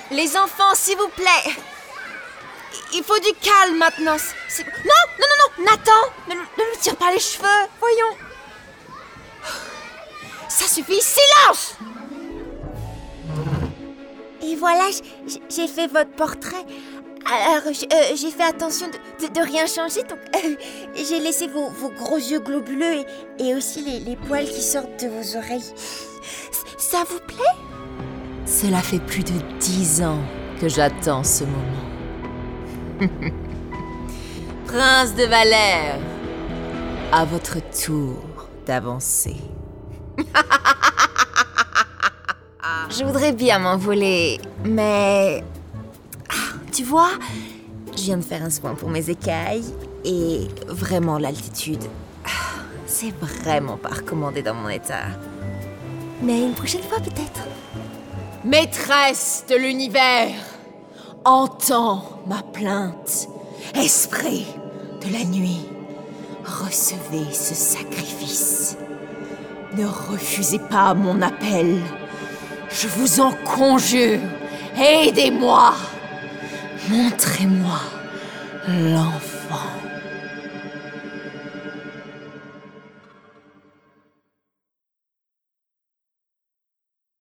Les enfants, s'il vous plaît. Il faut du calme maintenant. Non, Nathan, ne lui tire pas les cheveux, voyons. Ça suffit, silence! Et voilà, j'ai fait votre portrait. Alors, j'ai fait attention de rien changer, donc j'ai laissé vos gros yeux globuleux et aussi les poils qui sortent de vos oreilles. Ça vous plaît? Cela fait plus de 10 ans que j'attends ce moment. Prince de Valère, à votre tour d'avancer. Je voudrais bien m'envoler, mais... tu vois, je viens de faire un soin pour mes écailles et vraiment l'altitude, c'est vraiment pas recommandé dans mon état. Mais une prochaine fois peut-être. Maîtresse de l'univers, entends ma plainte. Esprit de la nuit, recevez ce sacrifice. Ne refusez pas mon appel. Je vous en conjure, aidez-moi. Montrez-moi l'enfant.